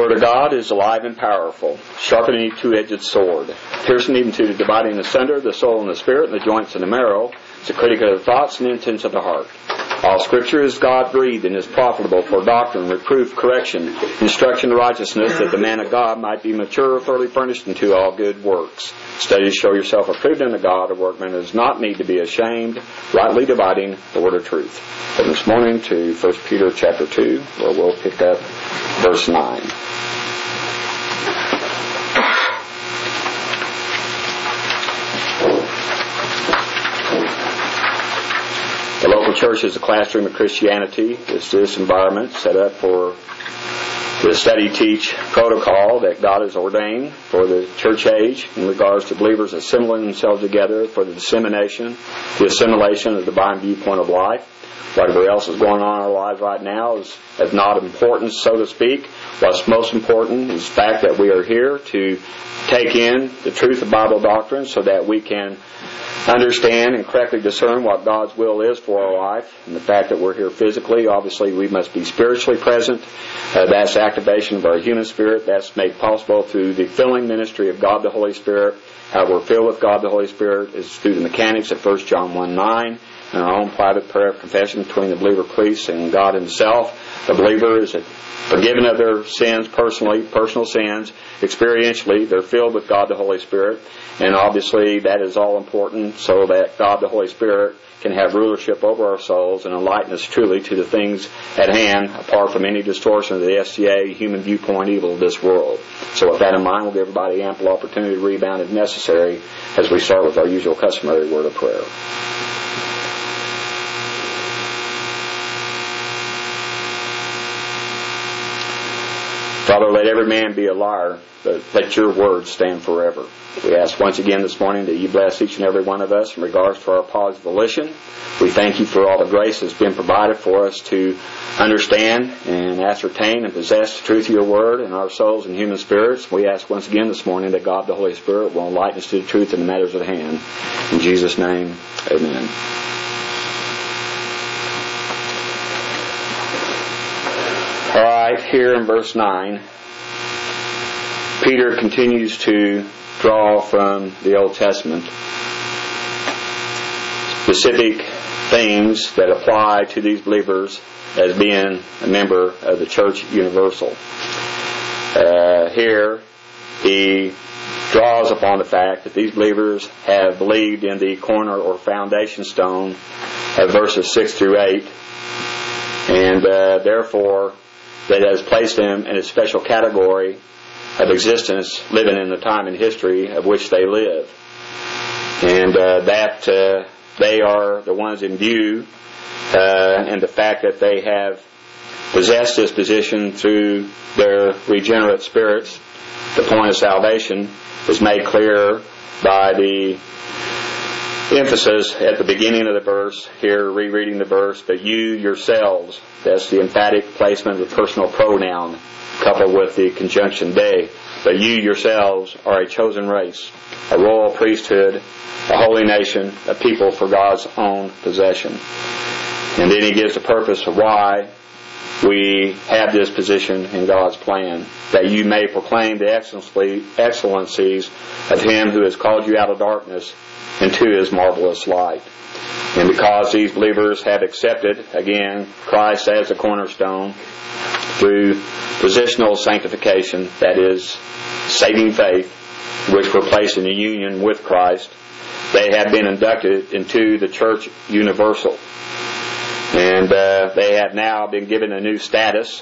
Word of God is alive and powerful, sharper than any two-edged sword, piercing even to the dividing asunder the soul and the spirit, and the joints and the marrow. It's a critic of the thoughts and intents of the heart. All Scripture is God-breathed and is profitable for doctrine, reproof, correction, instruction in righteousness, that the man of God might be mature, thoroughly furnished unto all good works. Study to show yourself approved unto God, a workman who does not need to be ashamed, rightly dividing the word of truth. But this morning to 1 Peter chapter 2, where we'll pick up verse 9. The local church is a classroom of Christianity. It's this environment set up for the study-teach protocol that God has ordained for the church age in regards to believers assembling themselves together for the dissemination, the assimilation of the divine viewpoint of life. Whatever else is going on in our lives right now is of not importance, so to speak. What's most important is the fact that we are here to take in the truth of Bible doctrine so that we can understand and correctly discern what God's will is for our life. And the fact that we're here physically, obviously we must be spiritually present. That's activation of our human spirit. That's made possible through the filling ministry of God the Holy Spirit. How we're filled with God the Holy Spirit is through the mechanics of 1 John 1:9. And our own private prayer of confession between the believer priest and God Himself. The believer is forgiven of their sins personally, personal sins. Experientially, they're filled with God the Holy Spirit. And obviously that is all important so that God the Holy Spirit can have rulership over our souls and enlighten us truly to the things at hand, apart from any distortion of the SCA, human viewpoint evil of this world. So with that in mind, we'll give everybody ample opportunity to rebound if necessary as we start with our usual customary word of prayer. Father, let every man be a liar, but let your word stand forever. We ask once again this morning that you bless each and every one of us in regards to our positive volition. We thank you for all the grace that's been provided for us to understand and ascertain and possess the truth of your word in our souls and human spirits. We ask once again this morning that God the Holy Spirit will enlighten us to the truth in the matters at hand. In Jesus' name, amen. Alright, here in verse 9, Peter continues to draw from the Old Testament specific things that apply to these believers as being a member of the Church Universal. Here, he draws upon the fact that these believers have believed in the corner or foundation stone of verses 6 through 8, and therefore that has placed them in a special category of existence, living in the time and history of which they live. And that they are the ones in view, and the fact that they have possessed this position through their regenerate spirits, the point of salvation, is made clear by the emphasis at the beginning of the verse, here rereading the verse, but you yourselves, that's the emphatic placement of the personal pronoun coupled with the conjunction they, but you yourselves are a chosen race, a royal priesthood, a holy nation, a people for God's own possession. And then he gives the purpose of why we have this position in God's plan, that you may proclaim the excellencies of Him who has called you out of darkness into His marvelous light. And because these believers have accepted, again, Christ as the cornerstone through positional sanctification, that is, saving faith, which were placed in a union with Christ, they have been inducted into the Church Universal. And they have now been given a new status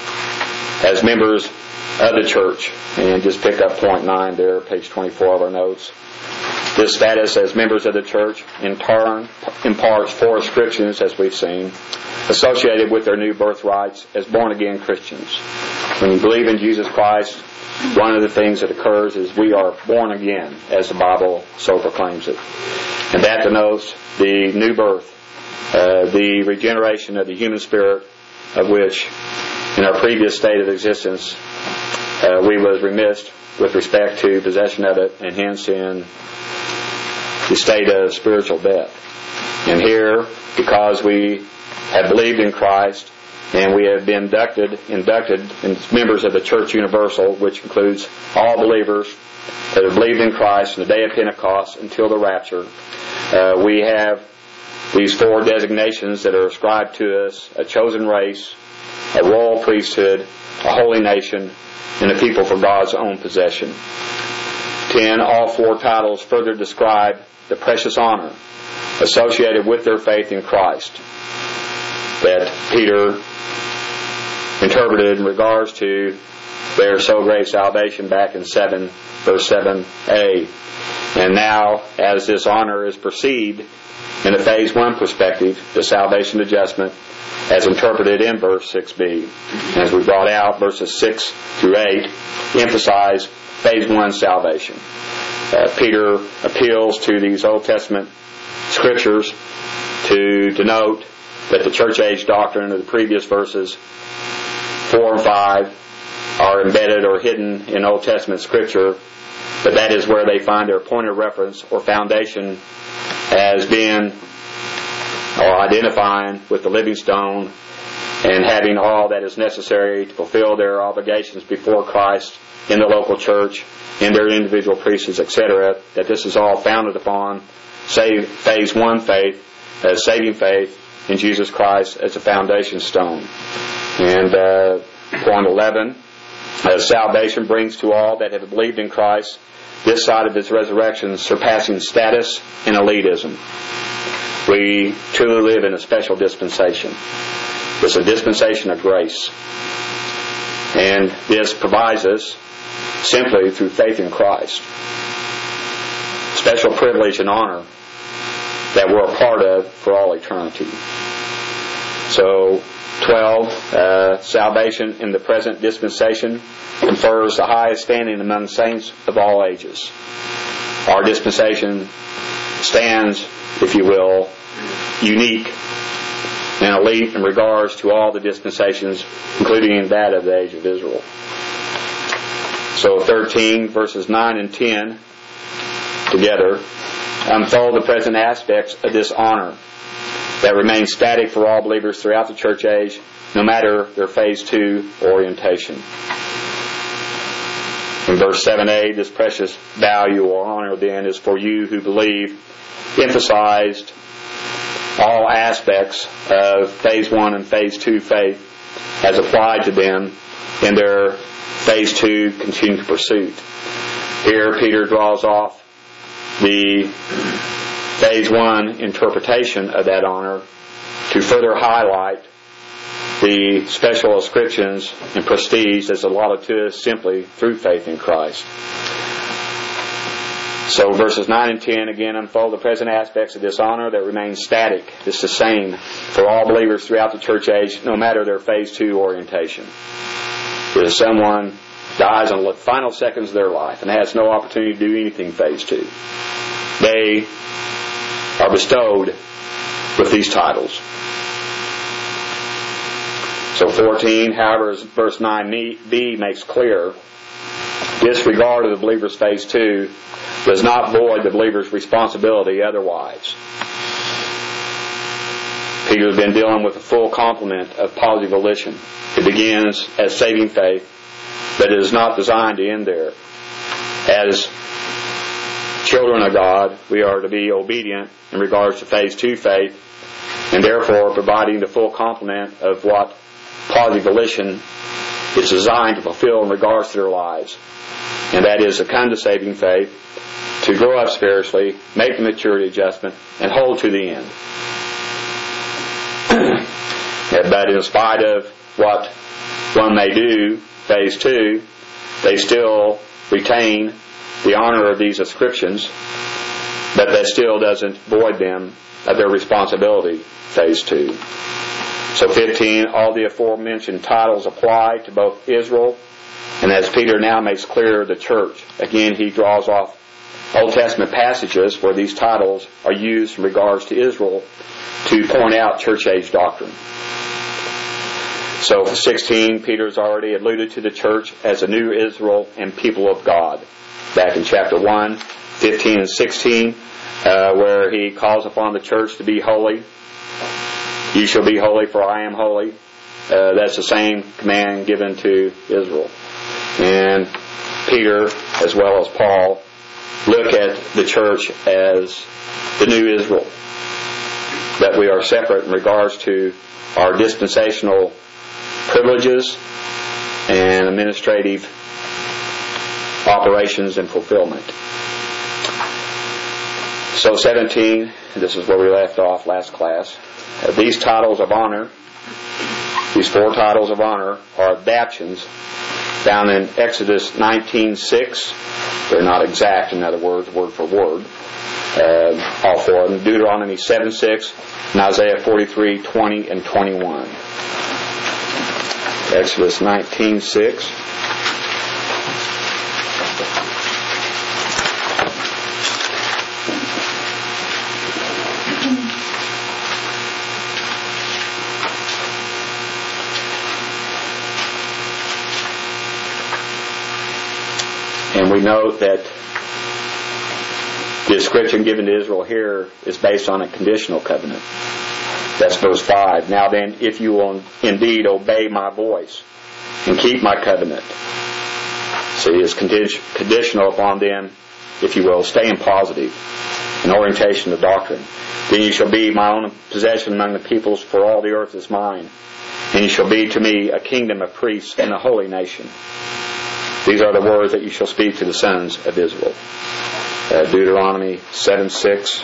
as members of the church. And just pick up point 9 there, page 24 of our notes. This status as members of the church in turn imparts 4 ascriptions, as we've seen, associated with their new birthrights as born-again Christians. When you believe in Jesus Christ, one of the things that occurs is we are born again, as the Bible so proclaims it. And that denotes the new birth, the regeneration of the human spirit, of which in our previous state of existence we was remiss with respect to possession of it, and hence in the state of spiritual death. And here, because we have believed in Christ, and we have been inducted as members of the Church Universal, which includes all believers that have believed in Christ from the day of Pentecost until the rapture. We have these 4 designations that are ascribed to us: a chosen race, a royal priesthood, a holy nation, and a people for God's own possession. 10. All 4 titles further describe the precious honor associated with their faith in Christ that Peter interpreted in regards to their so great salvation back in verse 7a. And now, as this honor is perceived in the phase 1 perspective, the salvation adjustment, as interpreted in verse 6b. As we brought out, verses 6 through 8 emphasize phase 1 salvation. Peter appeals to these Old Testament scriptures to denote that the church age doctrine of the previous verses 4 and 5 are embedded or hidden in Old Testament scripture, but that is where they find their point of reference or foundation as being or identifying with the living stone and having all that is necessary to fulfill their obligations before Christ in the local church, in their individual priesthoods, etc., that this is all founded upon phase 1 faith, as saving faith in Jesus Christ as a foundation stone. And point 11, salvation brings to all that have believed in Christ this side of His resurrection surpassing status and elitism. We truly live in a special dispensation. It's a dispensation of grace. And this provides us simply through faith in Christ. Special privilege and honor that we're a part of for all eternity. So, 12, salvation in the present dispensation confers the highest standing among saints of all ages. Our dispensation stands, if you will, unique and elite in regards to all the dispensations, including that of the age of Israel. So 13, verses 9 and 10 together unfold the present aspects of this honor that remains static for all believers throughout the church age, no matter their phase 2 orientation. In verse 7a, this precious value or honor then is for you who believe, emphasized all aspects of phase 1 and phase 2 faith as applied to them in their phase 2 continued pursuit. Here Peter draws off the phase 1 interpretation of that honor to further highlight the special ascriptions and prestige that's allotted to us simply through faith in Christ. So verses 9 and 10 again unfold the present aspects of this honor that remains static. It's the same for all believers throughout the church age, no matter their phase 2 orientation. If someone dies in the final seconds of their life and has no opportunity to do anything phase 2, they are bestowed with these titles. So 14, however, as verse 9b makes clear, disregard of the believer's phase 2 does not void the believer's responsibility otherwise. Peter has been dealing with a full complement of positive volition. It begins as saving faith, but it is not designed to end there. As children of God, we are to be obedient in regards to phase 2 faith, and therefore providing the full complement of what positive volition is designed to fulfill in regards to their lives. And that is to come to saving faith, to grow up spiritually, make the maturity adjustment, and hold to the end. But in spite of what one may do, phase 2, they still retain the honor of these ascriptions, but that still doesn't void them of their responsibility, phase 2. So 15, all the aforementioned titles apply to both Israel, and as Peter now makes clear, the church. Again, he draws off Old Testament passages where these titles are used in regards to Israel to point out church age doctrine. So for 16, Peter's already alluded to the church as a new Israel and people of God. Back in chapter 1, 15 and 16, where he calls upon the church to be holy. You shall be holy, for I am holy. that's the same command given to Israel. And Peter, as well as Paul, look at the church as the new Israel, that we are separate in regards to our dispensational privileges and administrative operations and fulfillment. So 17, this is where we left off last class. These titles of honor, these 4 titles of honor, are adaptations found in Exodus 19:6. They're not exact, in other words, word for word. All 4 of them. Deuteronomy 7:6 and Isaiah 43:20 and 21. Exodus 19:6. And we note that the description given to Israel here is based on a conditional covenant. That's verse 5. Now then, if you will indeed obey my voice and keep my covenant. See, it's conditional upon them, if you will, staying positive in orientation to doctrine. Then you shall be my own possession among the peoples, for all the earth is mine. And you shall be to me a kingdom of priests and a holy nation. These are the words that you shall speak to the sons of Israel. Deuteronomy 7:6.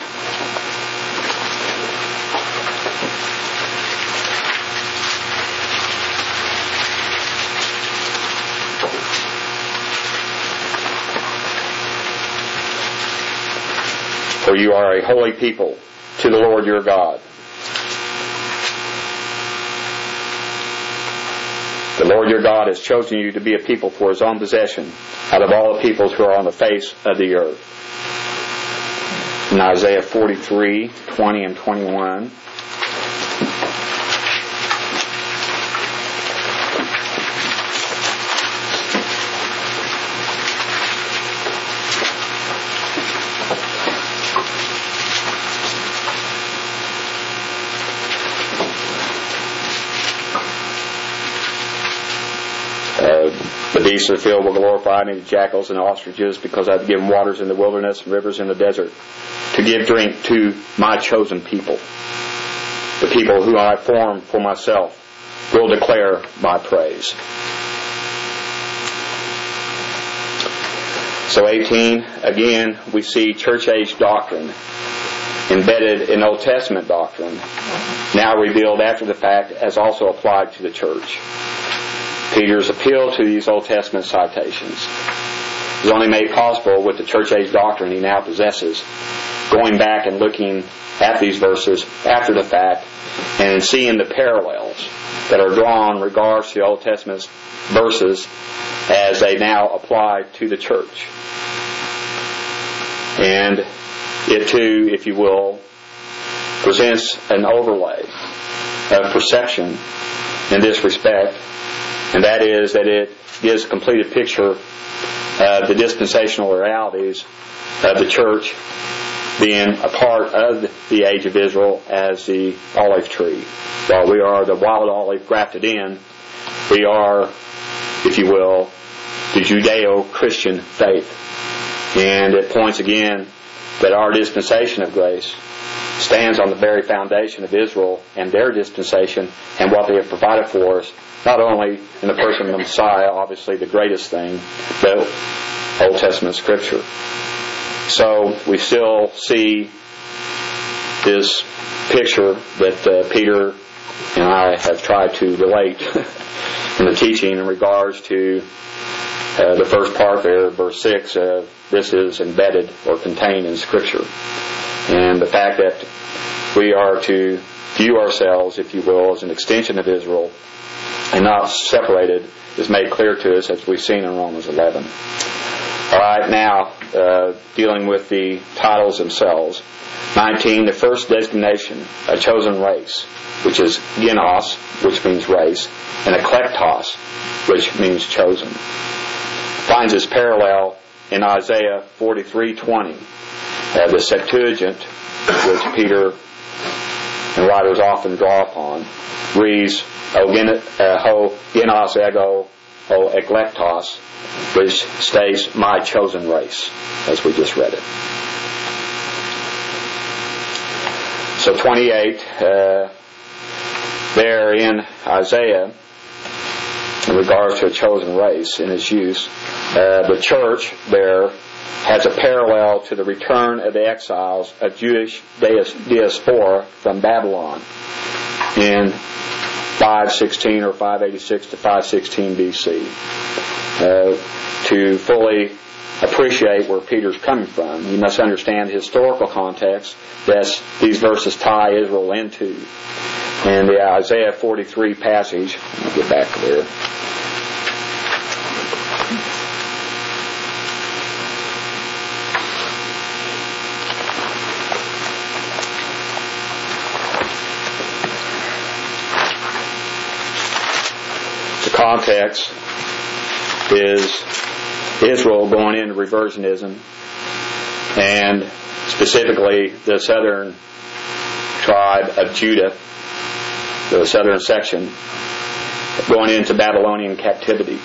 For you are a holy people to the Lord your God. The Lord your God has chosen you to be a people for His own possession out of all the peoples who are on the face of the earth. In Isaiah 43:20 and 21. The beasts of the field will glorify me, the jackals and the ostriches, because I have given waters in the wilderness and rivers in the desert, to give drink to my chosen people. The people who I formed for myself will declare my praise. So 18, again, we see church age doctrine embedded in Old Testament doctrine, now revealed after the fact as also applied to the church. Peter's appeal to these Old Testament citations is only made possible with the church age doctrine he now possesses, going back and looking at these verses after the fact and seeing the parallels that are drawn in regards to the Old Testament verses as they now apply to the church. And it too, if you will, presents an overlay of perception in this respect, and that is that it gives a completed picture of the dispensational realities of the church being a part of the age of Israel as the olive tree. While we are the wild olive grafted in, we are, if you will, the Judeo-Christian faith. And it points again that our dispensation of grace stands on the very foundation of Israel and their dispensation and what they have provided for us, not only in the person of the Messiah, obviously the greatest thing, but Old Testament Scripture. So we still see this picture that Peter and I have tried to relate in the teaching in regards to the first part there, verse 6, this is embedded or contained in Scripture. And the fact that we are to view ourselves, if you will, as an extension of Israel and not separated is made clear to us as we've seen in Romans 11. All right, now dealing with the titles themselves. 19, the first designation, a chosen race, which is genos, which means race, and eklektos, which means chosen. Finds its parallel in Isaiah 43:20. The Septuagint, which Peter and writers often draw upon, reads ho genos ego ho eklektos, which states my chosen race, as we just read it. So 28, there in Isaiah, in regards to a chosen race in its use, the church there has a parallel to the return of the exiles of Jewish diaspora from Babylon in 516 or 586 to 516 BC. To fully appreciate where Peter's coming from, you must understand the historical context that these verses tie Israel into. In the Isaiah 43 passage, I'll get back there. The context is Israel going into reversionism, and specifically the southern tribe of Judah, the southern section, going into Babylonian captivity,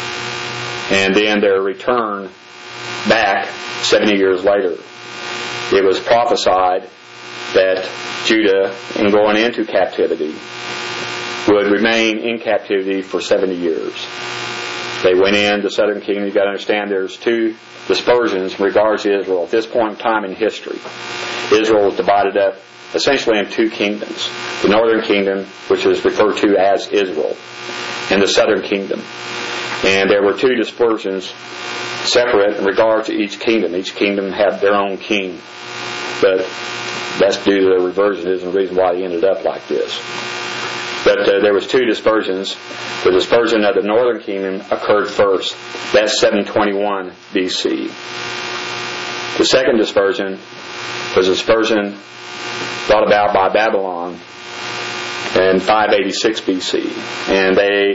and then their return back 70 years later. It was prophesied that Judah, in going into captivity, would remain in captivity for 70 years. They went in the southern kingdom. You've got to understand there's two dispersions in regards to Israel. At this point in time in history, Israel was divided up essentially in two kingdoms. The northern kingdom, which is referred to as Israel, and the southern kingdom. And there were two dispersions separate in regard to each kingdom. Each kingdom had their own king. But that's due to the reversionism, the reason why they ended up like this. But there was two dispersions. The dispersion of the northern kingdom occurred first. That's 721 BC. The second dispersion was a dispersion brought about by Babylon in 586 BC. And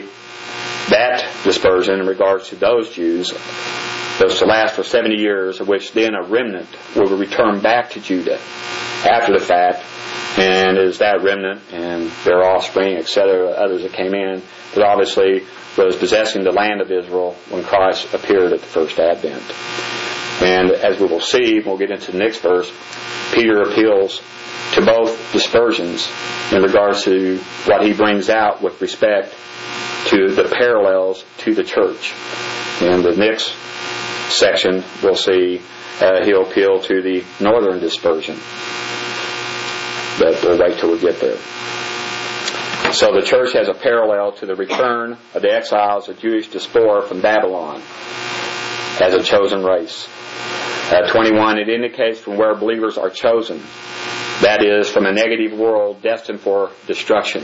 that dispersion in regards to those Jews was to last for 70 years, of which then a remnant will return back to Judah after the fact. And it is that remnant and their offspring, etc., others that came in, that obviously was possessing the land of Israel when Christ appeared at the first advent. And as we will see, we'll get into the next verse, Peter appeals to both dispersions in regards to what he brings out with respect to the parallels to the church. In the next section, we'll see he'll appeal to the northern dispersion. But we'll wait till we get there. So the church has a parallel to the return of the exiles of Jewish diaspora from Babylon as a chosen race. 21, it indicates from where believers are chosen. That is, from a negative world destined for destruction.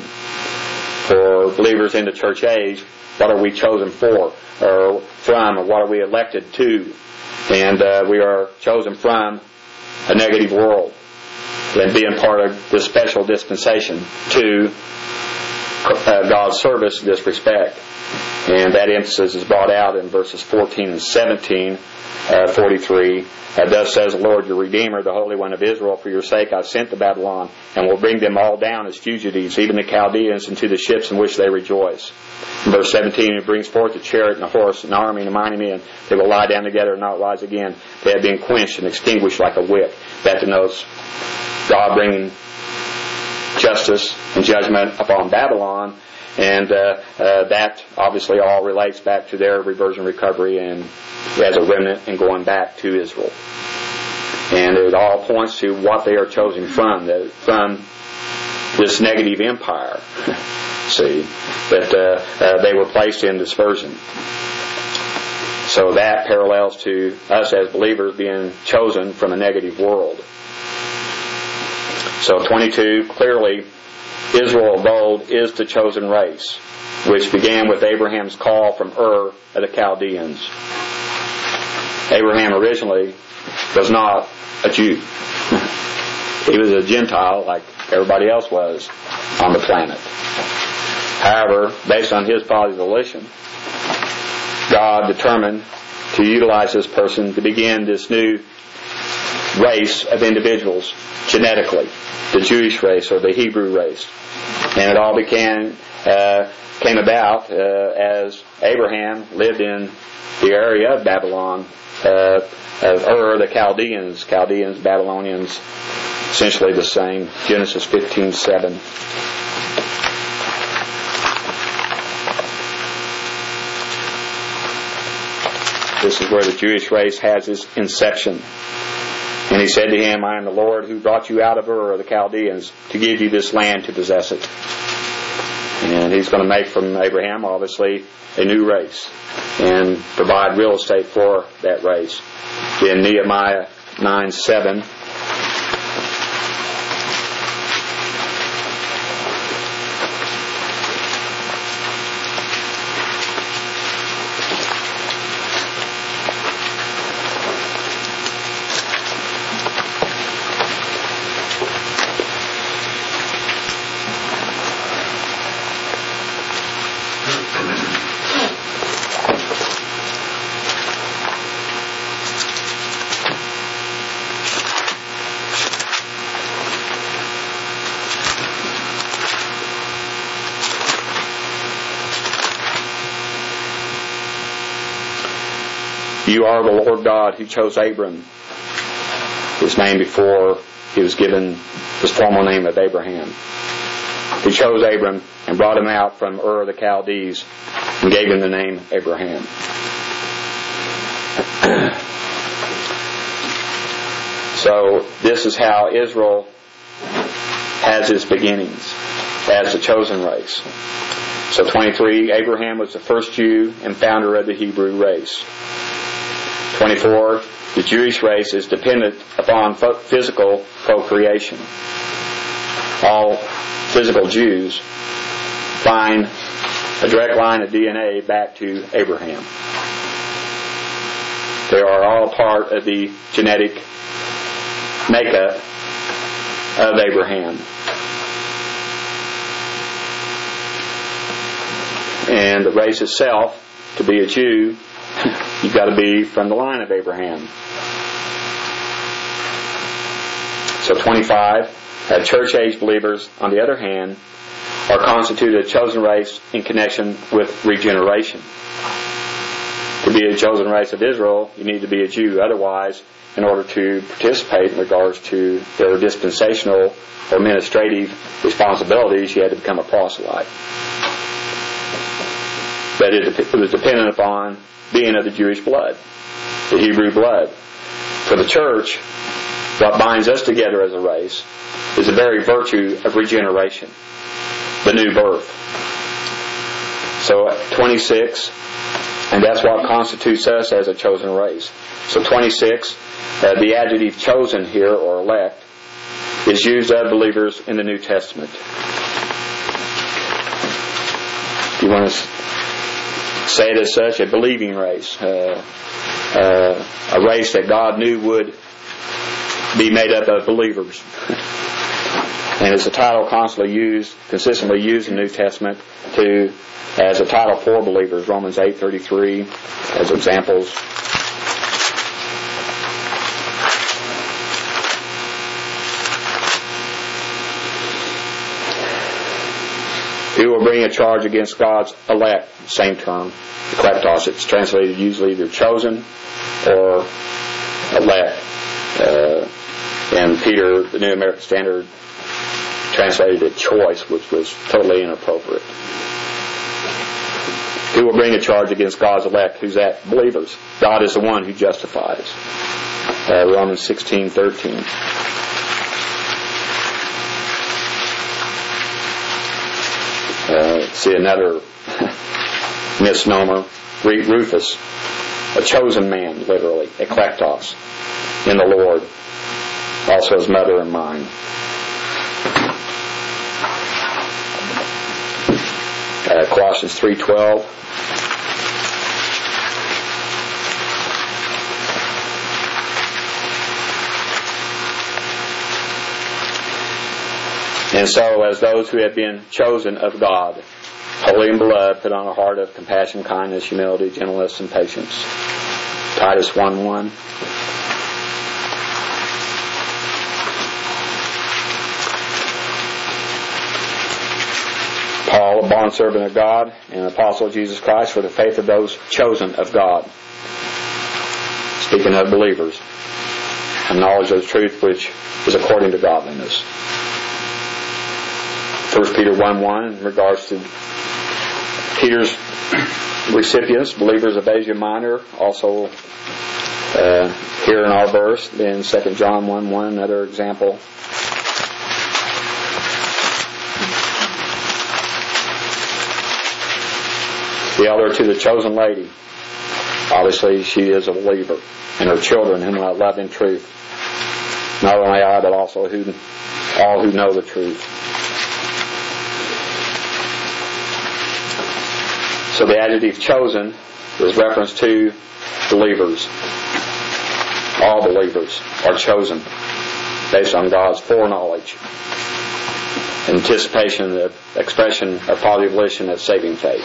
For believers in the church age, what are we chosen for, or from, or what are we elected to? And we are chosen from a negative world, and being part of this special dispensation to God's service in this respect. And that emphasis is brought out in verses 14 and 17, 43. Thus says the Lord your Redeemer, the Holy One of Israel, for your sake I've sent to Babylon, and will bring them all down as fugitives, even the Chaldeans, into the ships in which they rejoice. In verse 17, it brings forth a chariot and a horse, an army and a mighty men. They will lie down together and not rise again. They have been quenched and extinguished like a wick. That denotes God bringing justice and judgment upon Babylon, and that obviously all relates back to their reversion recovery and as a remnant and going back to Israel. And it all points to what they are chosen from this negative empire. See, that they were placed in dispersion. So that parallels to us as believers being chosen from a negative world. So 22, clearly, Israel of old is the chosen race, which began with Abraham's call from Ur of the Chaldeans. Abraham originally was not a Jew. He was a Gentile like everybody else was on the planet. However, based on his father's volition, God determined to utilize this person to begin this new race of individuals genetically, the Jewish race or the Hebrew race. And it all came about as Abraham lived in the area of Babylon, of Ur, the Chaldeans, Babylonians, essentially the same. Genesis 15:7. This is where the Jewish race has its inception. And he said to him, I am the Lord who brought you out of Ur of the Chaldeans to give you this land to possess it. And he's going to make from Abraham, obviously, a new race and provide real estate for that race. In Nehemiah 9:7, you are the Lord God who chose Abram, his name before he was given his formal name of Abraham. He chose Abram and brought him out from Ur of the Chaldees and gave him the name Abraham. So this is how Israel has its beginnings, as the chosen race. So 23, Abraham was the first Jew and founder of the Hebrew race. 24, the Jewish race is dependent upon physical procreation. All physical Jews find a direct line of DNA back to Abraham. They are all part of the genetic makeup of Abraham. And the race itself, to be a Jew, you've got to be from the line of Abraham. So 25, church-age believers, on the other hand, are constituted a chosen race in connection with regeneration. To be a chosen race of Israel, you need to be a Jew. Otherwise, in order to participate in regards to their dispensational or administrative responsibilities, you had to become a proselyte. But it was dependent upon being of the Jewish blood, the Hebrew blood. For the church, what binds us together as a race is the very virtue of regeneration, the new birth. So 26, and that's what constitutes us as a chosen race. So 26, the adjective chosen here, or elect, is used of believers in the New Testament. You want to say it as such, a believing race, a race that God knew would be made up of believers. And it's a title consistently used in the New Testament as a title for believers. Romans 8:33 as examples. Who will bring a charge against God's elect? Same term, eklectos. It's translated usually either chosen or elect. And Peter, the New American Standard, translated it choice, which was totally inappropriate. Who will bring a charge against God's elect? Who's that? Believers. God is the one who justifies. Romans 16:13. See another misnomer. Rufus, a chosen man, literally, eklectos, in the Lord, also his mother and mine. Colossians 3:12. And so, as those who have been chosen of God, holy and beloved, put on a heart of compassion, kindness, humility, gentleness, and patience. Titus 1:1. Paul, a bondservant of God and an apostle of Jesus Christ, for the faith of those chosen of God. Speaking of believers, and knowledge of the truth which is according to godliness. 1 Peter 1:1 in regards to Peter's recipients, believers of Asia Minor, also here in our verse. Then 2 John 1:1, another example. The elder to the chosen lady. Obviously, she is a believer, and her children whom I love in truth. Not only I, but also all who know the truth. So the adjective chosen is reference to believers. All believers are chosen based on God's foreknowledge, anticipation, the expression or positive volition of saving faith.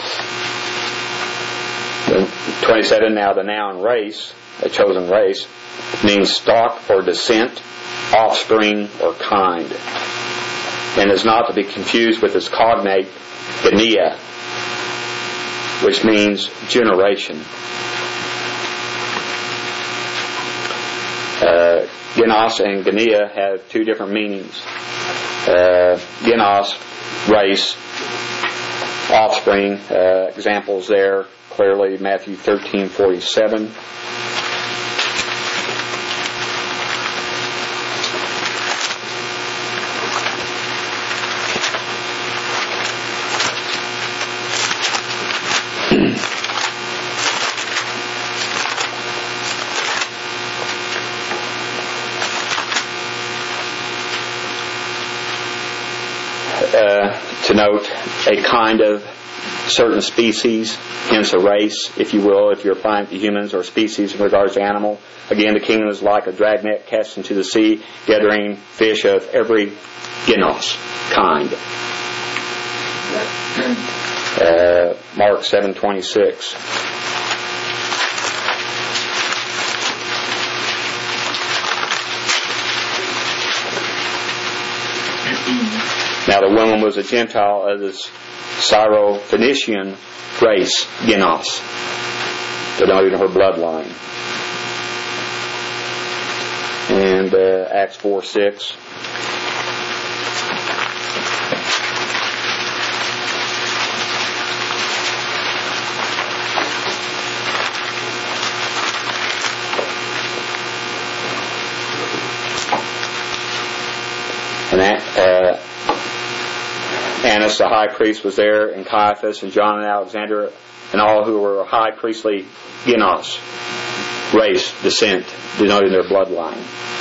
27, now the noun race, a chosen race, means stock or descent, offspring or kind, and is not to be confused with its cognate, genea, which means generation. Genos and genea have two different meanings. Genos, race, offspring, examples there clearly Matthew 13:47. To note a kind of certain species, hence a race, if you will, if you're applying to humans, or species in regards to animal. Again, the kingdom is like a dragnet cast into the sea, gathering fish of every genos, kind. Mark 7:26. Now the woman was a Gentile of the Syro-Phoenician race, genos, denoting her bloodline. And Acts 4:6. And that Annas the high priest was there, and Caiaphas and John and Alexander, and all who were high priestly genos, race, descent, denoting their bloodline,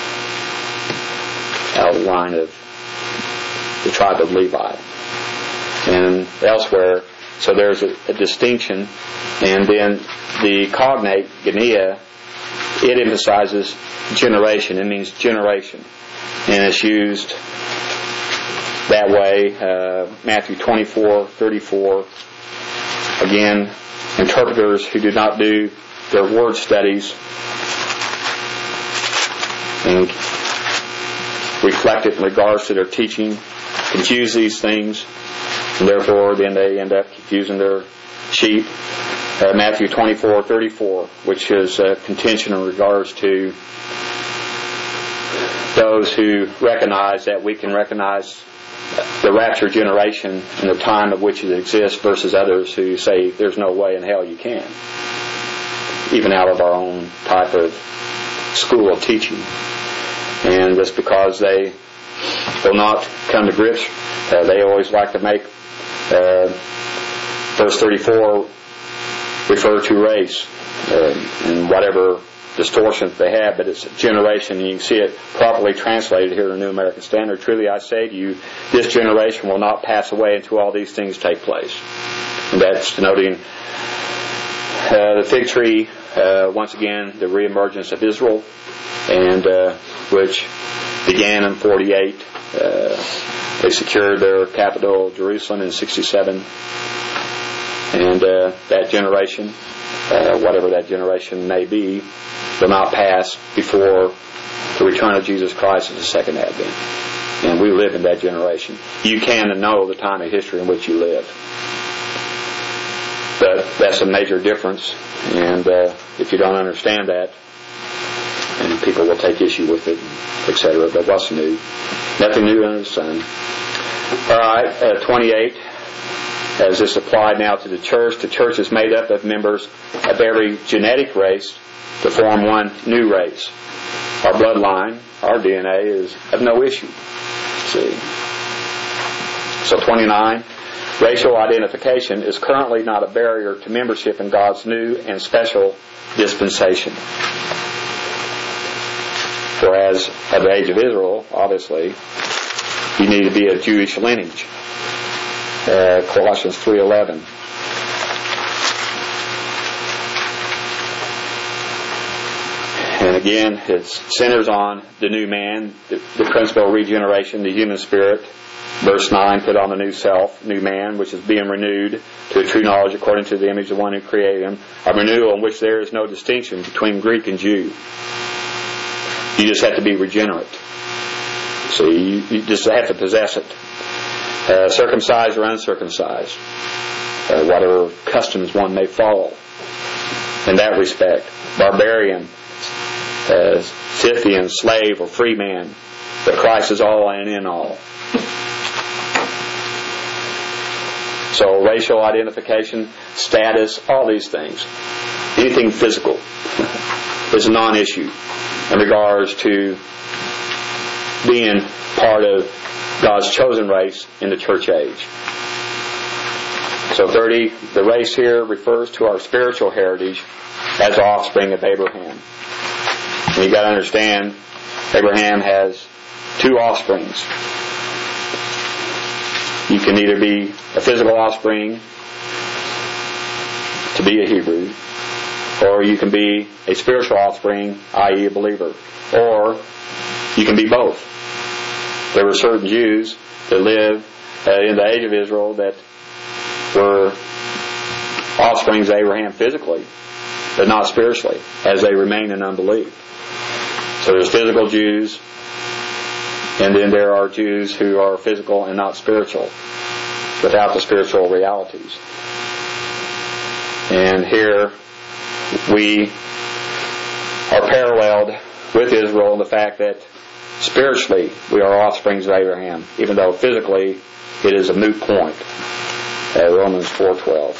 out of the line of the tribe of Levi. And elsewhere, so there's a distinction. And then the cognate, genea, it emphasizes generation. It means generation. And it's used that way. Matthew 24:34. Again, interpreters who do not do their word studies and reflect it in regards to their teaching confuse these things, and therefore then they end up confusing their sheep. Matthew 24:34, which is contention in regards to those who recognize that we can recognize the rapture generation and the time of which it exists versus others who say there's no way in hell you can, even out of our own type of school of teaching. And just because they will not come to grips, they always like to make verse 34 refer to race and whatever distortions they have, but it's a generation, and you can see it properly translated here in the New American Standard. Truly I say to you, this generation will not pass away until all these things take place. And that's denoting the fig tree, once again, the reemergence of Israel, and which began in 48. They secured their capital, Jerusalem, in 67. And that generation, whatever that generation may be, will not pass before the return of Jesus Christ at the second advent. And we live in that generation. You can and know the time of history in which you live. But that's a major difference. And if you don't understand that, and people will take issue with it, etc. But what's new? Nothing new under the sun. All right, 28. As this applied now to the church is made up of members of every genetic race to form one new race. Our bloodline, our DNA is of no issue. See? So 29. Racial identification is currently not a barrier to membership in God's new and special dispensation. Whereas at the age of Israel, obviously, you need to be of Jewish lineage. Colossians 3:11. And again, it centers on the new man, the principle of regeneration, the human spirit. Verse 9, put on the new self, new man, which is being renewed to a true knowledge according to the image of the one who created him. A renewal in which there is no distinction between Greek and Jew. You just have to be regenerate. See, you just have to possess it. Circumcised or uncircumcised. Whatever customs one may follow in that respect. Barbarian, Scythian, slave or free man. But Christ is all and in all. So racial identification, status, all these things. Anything physical is a non-issue in regards to being part of God's chosen race in the church age. So 30, the race here refers to our spiritual heritage as offspring of Abraham. And you've got to understand, Abraham has two offsprings. You can either be a physical offspring to be a Hebrew, or you can be a spiritual offspring, i.e. a believer, or you can be both. There were certain Jews that lived in the age of Israel that were offsprings of Abraham physically, but not spiritually, as they remain in unbelief. So there's physical Jews, and then there are Jews who are physical and not spiritual, without the spiritual realities. And here we are paralleled with Israel in the fact that spiritually we are offsprings of Abraham, even though physically it is a moot point. Romans 4:12.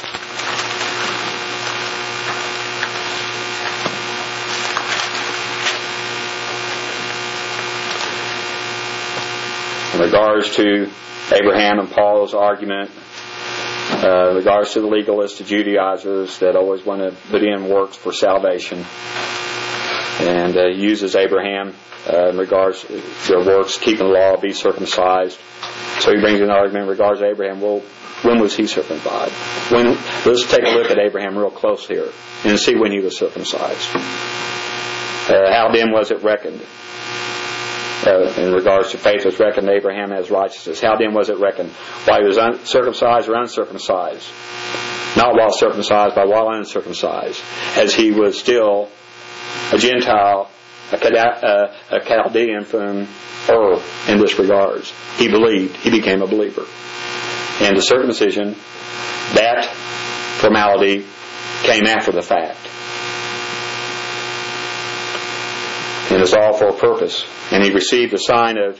In regards to Abraham and Paul's argument, in regards to the legalists, the Judaizers that always want to put in works for salvation, and uses Abraham in regards to their works, keeping the law, be circumcised. So he brings an argument in regards to Abraham. Well, when was he circumcised? Let's take a look at Abraham real close here and see when he was circumcised. How then was it reckoned? In regards to faith was reckoned to Abraham as righteousness. How then was it reckoned? While he was circumcised or uncircumcised? Not while circumcised, but while uncircumcised. As he was still a Gentile, a Chaldean from Ur in this regards. He believed. He became a believer. And the circumcision, that formality came after the fact. And it's all for a purpose. And he received the sign of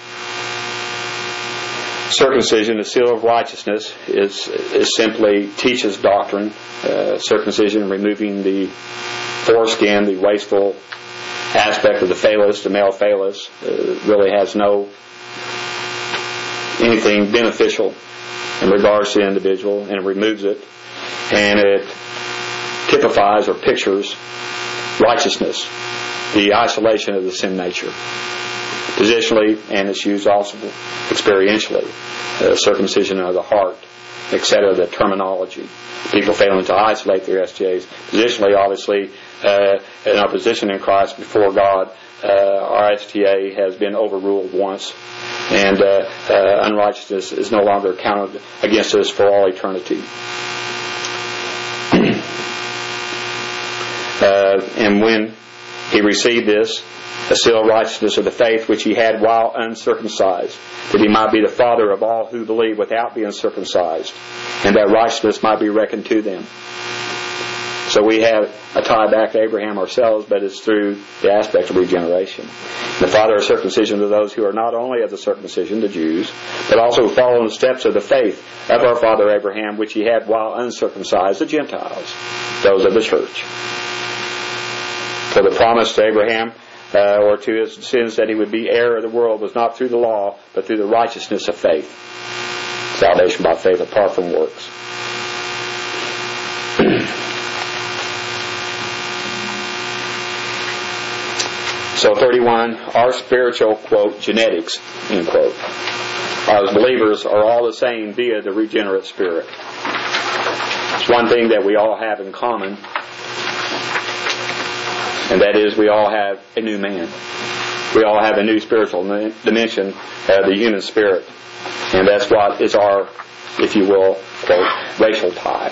circumcision, the seal of righteousness, is simply teaches doctrine. Circumcision, removing the foreskin, the wasteful aspect of the phallus, the male phallus, really has no anything beneficial in regards to the individual, and it removes it, and it typifies or pictures righteousness, the isolation of the sin nature. Positionally, and it's used also experientially, circumcision of the heart, etc., the terminology. People failing to isolate their STAs. Positionally, obviously, in our position in Christ before God, our STA has been overruled once, and unrighteousness is no longer counted against us for all eternity. And when he received this, a seal of righteousness of the faith which he had while uncircumcised, that he might be the father of all who believe without being circumcised, and that righteousness might be reckoned to them. So we have a tie back to Abraham ourselves, but it's through the aspect of regeneration. The father of circumcision to those who are not only of the circumcision, the Jews, but also follow in the steps of the faith of our father Abraham, which he had while uncircumcised, the Gentiles, those of the church. For the promise to Abraham, or to his sins, that he would be heir of the world, was not through the law, but through the righteousness of faith. Salvation by faith apart from works. So 31, our spiritual, quote, genetics, end quote, as believers are all the same via the regenerate Spirit. It's one thing that we all have in common, and that is we all have a new man. We all have a new spiritual dimension of the human spirit. And that's what is our, if you will, quote, racial tie.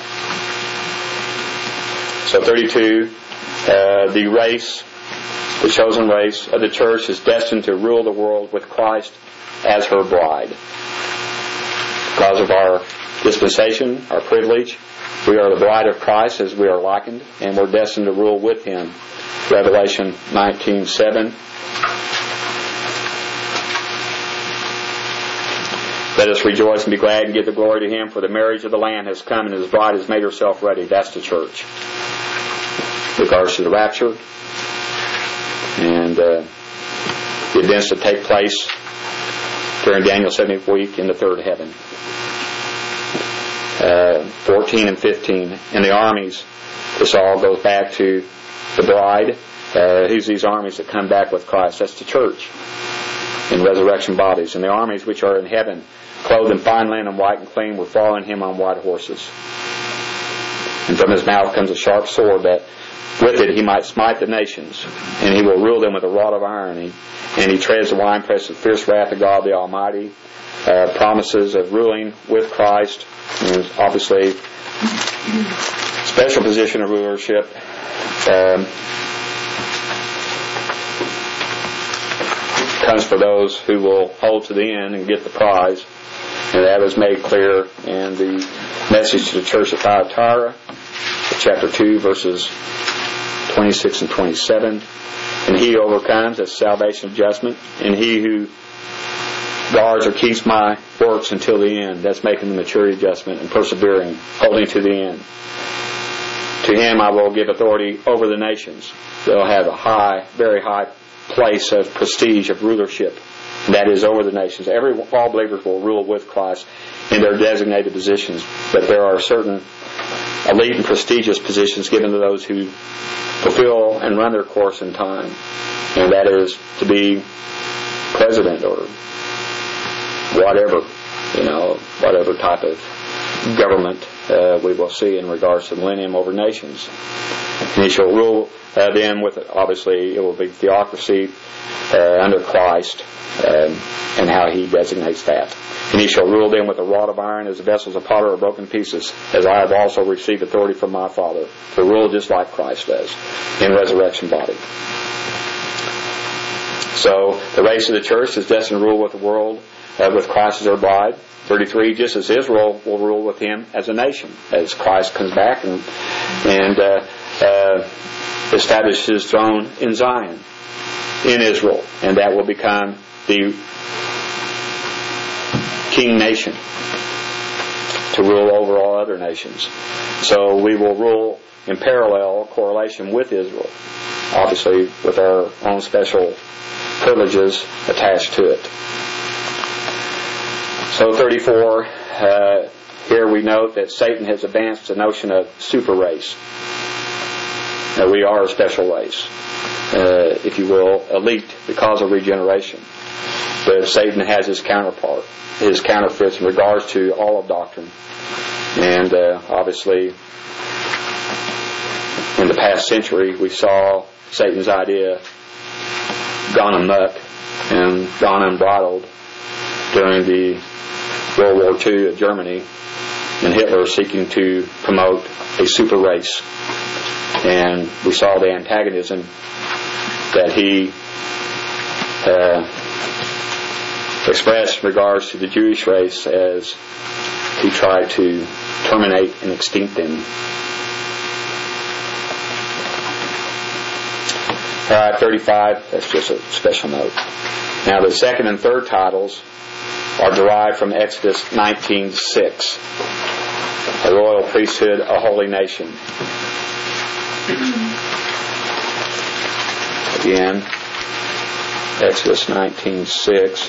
So 32, the race, the chosen race of the church is destined to rule the world with Christ as her bride. Because of our dispensation, our privilege, we are the bride of Christ as we are likened, and we're destined to rule with him. Revelation 19:7. Let us rejoice and be glad and give the glory to him, for the marriage of the Lamb has come and his bride has made herself ready. That's the church. In regards to the rapture and the events that take place during Daniel's 70th week in the third heaven. 14 and 15. In the armies, this all goes back to the bride. Who's these armies that come back with Christ? That's the church in resurrection bodies. And the armies which are in heaven, clothed in fine linen, white and clean, were following him on white horses. And from his mouth comes a sharp sword, that with it he might smite the nations, and he will rule them with a rod of iron. And he treads the winepress of fierce wrath of God the Almighty. Promises of ruling with Christ, and obviously special position of rulership. Comes for those who will hold to the end and get the prize, and that was made clear in the message to the church at Thyatira, chapter 2, verses 26 and 27. And he who overcomes, that's salvation of judgment, and he who guards or keeps my works until the end, that's making the maturity adjustment and persevering, holding to the end. To him I will give authority over the nations. They'll have a high, very high place of prestige, of rulership, and that is over the nations. All believers will rule with Christ in their designated positions, but there are certain elite and prestigious positions given to those who fulfill and run their course in time, and that is to be president or whatever, whatever type of government we will see in regards to the millennium over nations. And he shall rule them with, obviously, it will be theocracy under Christ, and how he designates that. And he shall rule them with a rod of iron, as the vessels of potter are broken to pieces, as I have also received authority from my Father to rule just like Christ does in resurrection body. So the race of the church is destined to rule with the world, with Christ as their bride. 33, just as Israel will rule with him as a nation, as Christ comes back and establishes his throne in Zion, in Israel, and that will become the king nation to rule over all other nations. So we will rule in parallel correlation with Israel, obviously with our own special privileges attached to it. So 34, here we note that Satan has advanced the notion of super race. Now we are a special race, if you will, elite because of regeneration. But Satan has his counterpart, his counterfeits in regards to all of doctrine. And obviously, in the past century, we saw Satan's idea gone amok and gone unbridled during the World War II of Germany, and Hitler seeking to promote a super race. And we saw the antagonism that he expressed in regards to the Jewish race as he tried to terminate and extinct them. Alright, 35, that's just a special note. Now the second and third titles are derived from Exodus 19:6. A royal priesthood, a holy nation. Again, Exodus 19:6.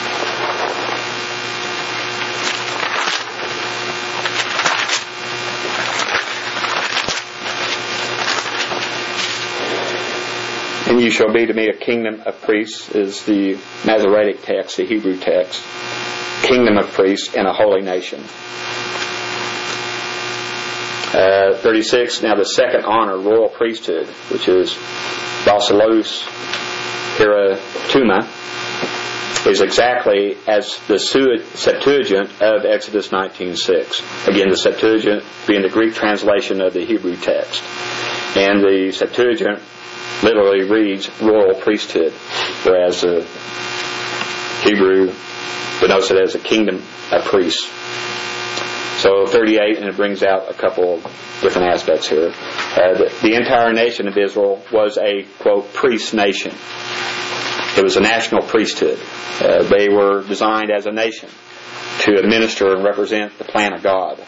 And you shall be to me a kingdom of priests is the Masoretic text, the Hebrew text. Kingdom of priests and a holy nation. 36. Now the second honor, royal priesthood, which is Basileus Hiratuma, is exactly as the Septuagint of Exodus 19:6. Again, the Septuagint being the Greek translation of the Hebrew text. And the Septuagint literally reads royal priesthood, whereas the Hebrew denotes it as a kingdom of priests. So 38, and it brings out a couple of different aspects here. The entire nation of Israel was a, quote, priest nation. It was a national priesthood. They were designed as a nation to administer and represent the plan of God.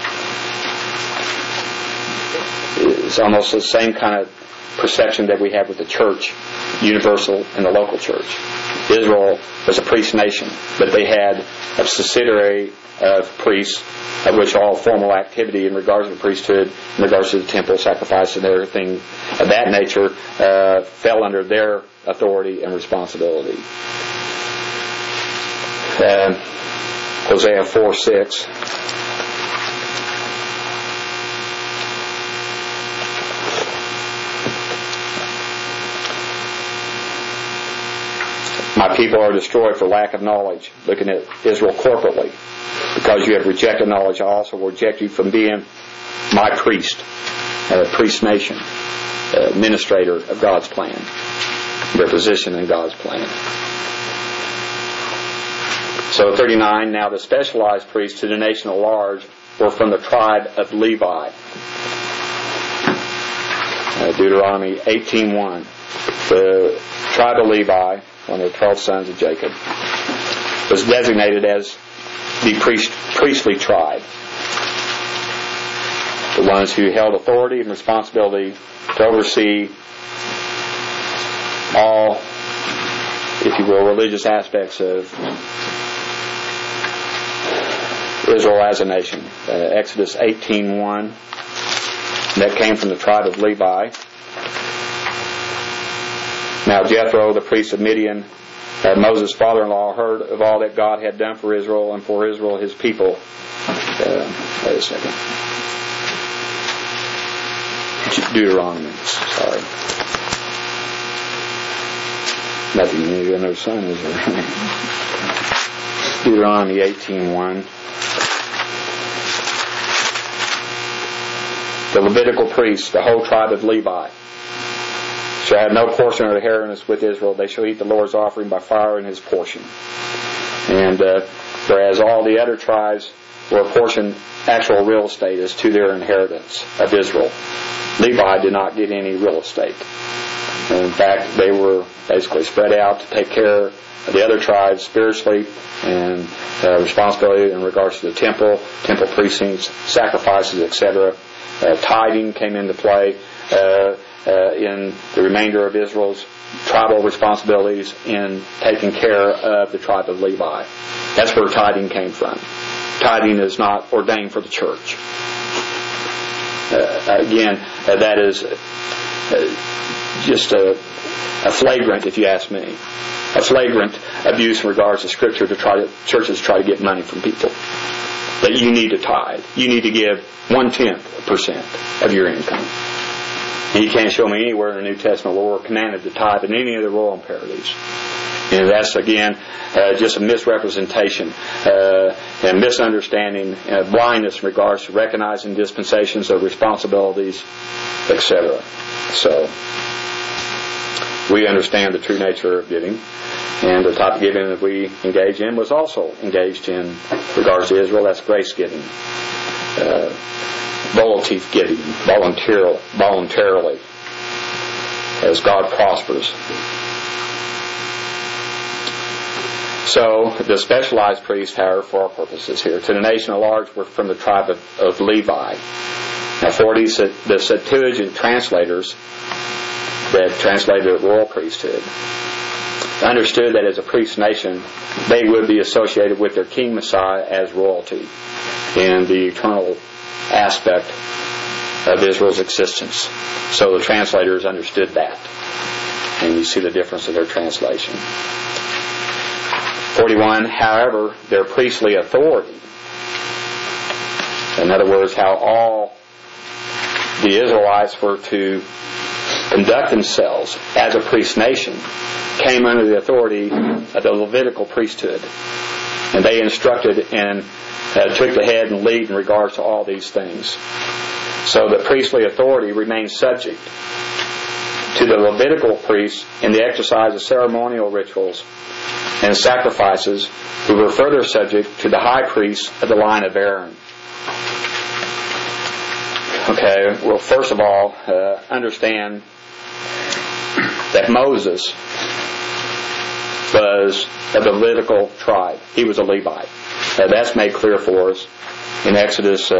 It's almost the same kind of perception that we have with the church, universal and the local church. Israel was a priest nation, but they had a subsidiary of priests, of which all formal activity in regards to the priesthood, in regards to the temple, sacrifice, and everything of that nature, fell under their authority and responsibility. Hosea 4:6. My people are destroyed for lack of knowledge. Looking at Israel corporately. Because you have rejected knowledge, I also will reject you from being my priest, priest nation, administrator of God's plan, their position in God's plan. So 39, now the specialized priests to the nation at large were from the tribe of Levi. Deuteronomy 18:1. The tribe of Levi, one of the 12 sons of Jacob, was designated as the priestly tribe. The ones who held authority and responsibility to oversee all, if you will, religious aspects of Israel as a nation. Exodus 18:1. That came from the tribe of Levi. Now Jethro, the priest of Midian, Moses' father-in-law, heard of all that God had done for Israel and for Israel his people. Wait a second. Deuteronomy. Sorry. Nothing new under the sun, is there? Deuteronomy 18:1. The Levitical priests, the whole tribe of Levi, shall have no portion or inheritance with Israel. They shall eat the Lord's offering by fire in his portion. And whereas all the other tribes were apportioned actual real estate as to their inheritance of Israel, Levi did not get any real estate. And in fact, they were basically spread out to take care of the other tribes spiritually and responsibility in regards to the temple precincts, sacrifices, etc. Tithing came into play in the remainder of Israel's tribal responsibilities in taking care of the tribe of Levi. That's where tithing came from. Tithing is not ordained for the church. Again, that is just a flagrant, if you ask me, a flagrant abuse in regards to Scripture to churches try to get money from people. That you need to tithe. You need to give 0.1% of your income. And you can't show me anywhere in the New Testament where we're commanded to tithe in any of the royal imperatives. And that's, again, just a misrepresentation and misunderstanding and blindness in regards to recognizing dispensations of responsibilities, etc. So, we understand the true nature of giving. And the type of giving that we engage in was also engaged in regards to Israel. That's grace giving, volitive giving, voluntarily, as God prospers. So the specialized priests, however, for our purposes here, to the nation at large, were from the tribe of Levi. Now, for the Septuagint translators that translated the royal priesthood understood that as a priest nation, they would be associated with their King Messiah as royalty in the eternal aspect of Israel's existence. So the translators understood that. And you see the difference in their translation. 41, however, their priestly authority, in other words, how all the Israelites were to conduct themselves as a priest nation, came under the authority of the Levitical priesthood. And they instructed and took the head and lead in regards to all these things. So the priestly authority remained subject to the Levitical priests in the exercise of ceremonial rituals and sacrifices, who were further subject to the high priest of the line of Aaron. Okay, well, first of all, understand that Moses was of the Levitical tribe. He was a Levite. That's made clear for us in Exodus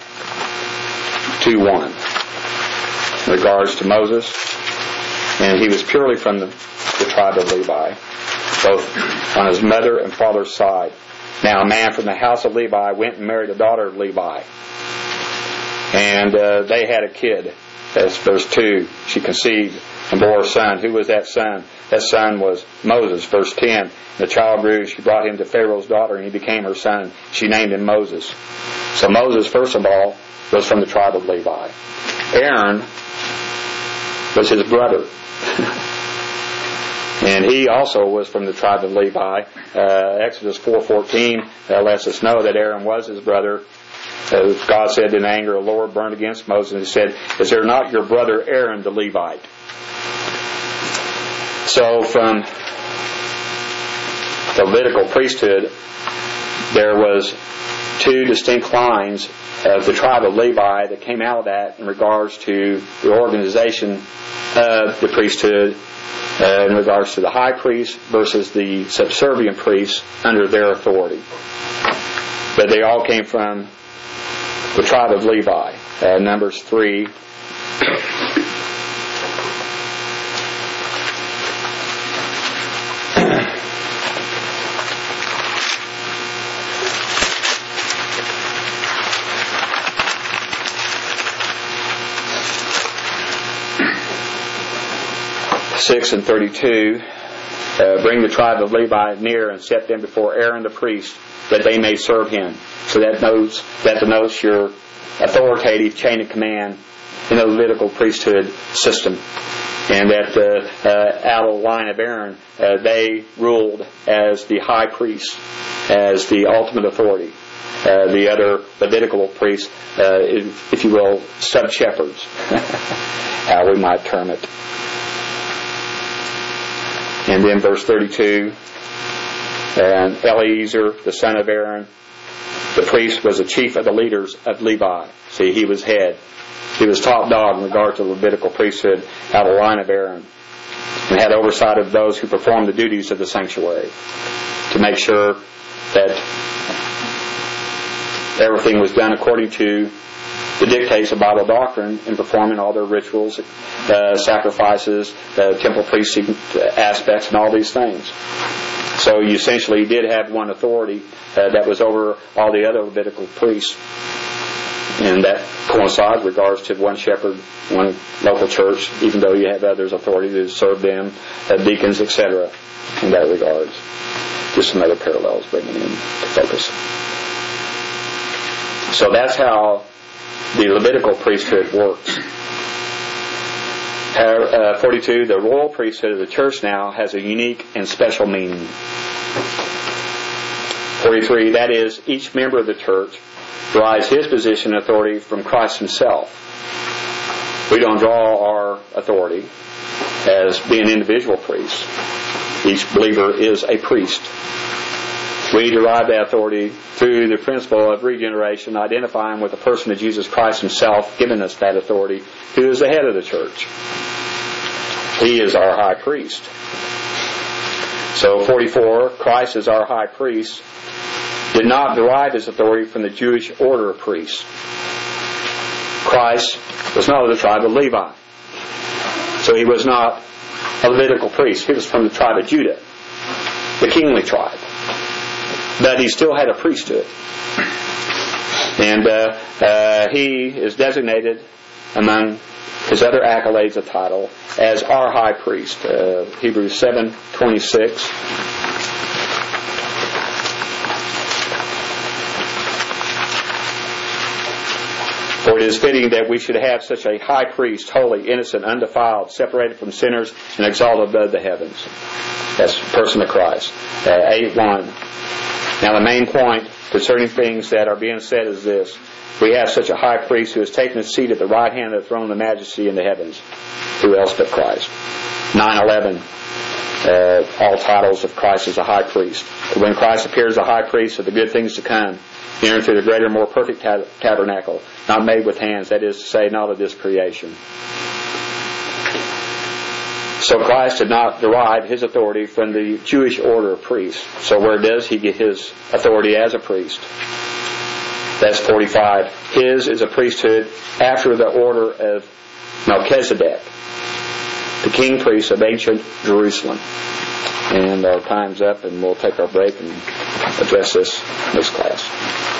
2:1 in regards to Moses. And he was purely from the tribe of Levi, both on his mother and father's side. Now a man from the house of Levi went and married a daughter of Levi. And they had a kid. That's verse 2. She conceived and bore a son. Who was that son? That son was Moses. Verse 10. The child grew. She brought him to Pharaoh's daughter, and he became her son. She named him Moses. So Moses, first of all, was from the tribe of Levi. Aaron was his brother. And he also was from the tribe of Levi. Exodus 4:14 lets us know that Aaron was his brother. God said in anger, the Lord burned against Moses, and he said, "Is there not your brother Aaron the Levite?" So from the Levitical priesthood, there was two distinct lines of the tribe of Levi that came out of that in regards to the organization of the priesthood, in regards to the high priest versus the subservient priests under their authority. But they all came from the tribe of Levi. Numbers 3. (6 and 32). Bring the tribe of Levi near and set them before Aaron the priest, that they may serve him. So that denotes your authoritative chain of command in the Levitical priesthood system. And that out of the line of Aaron, they ruled as the high priest, as the ultimate authority. The other Levitical priests, if you will, sub-shepherds, how we might term it. And then verse 32, and Eleazar, the son of Aaron, the priest, was the chief of the leaders of Levi. See, he was head. He was top dog in regard to the Levitical priesthood out of the line of Aaron, and had oversight of those who performed the duties of the sanctuary to make sure that everything was done according to the dictates of Bible doctrine in performing all their rituals, sacrifices, temple precinct aspects, and all these things. So you essentially did have one authority that was over all the other Levitical priests. And that coincides with regards to one shepherd, one local church, even though you have others' authority to serve them, deacons, etc. in that regards. Just some other parallels bringing in to focus. So that's how the Levitical priesthood works. 42, the royal priesthood of the church now has a unique and special meaning. 43, that is, each member of the church derives his position and authority from Christ himself. We don't draw our authority as being individual priests. Each believer is a priest. We derive that authority through the principle of regeneration, identifying with the person of Jesus Christ Himself, giving us that authority, who is the head of the church. He is our high priest. So 44, Christ as our high priest did not derive His authority from the Jewish order of priests. Christ was not of the tribe of Levi. So He was not a Levitical priest. He was from the tribe of Judah, the kingly tribe. But He still had a priesthood. And He is designated among His other accolades of title as our high priest. Hebrews 7:26. For it is fitting that we should have such a high priest, holy, innocent, undefiled, separated from sinners, and exalted above the heavens. That's the person of Christ. 8:1. Now the main point concerning things that are being said is this. We have such a high priest who has taken his seat at the right hand of the throne of majesty in the heavens. Who else but Christ? 9:11. All titles of Christ as a high priest. When Christ appears as a high priest of the good things to come, entering through the greater, more perfect tabernacle, not made with hands, that is to say, not of this creation. So Christ did not derive His authority from the Jewish order of priests. So where does He get His authority as a priest? That's 45. His is a priesthood after the order of Melchizedek, the king priest of ancient Jerusalem. And our time's up, and we'll take our break and address this next class.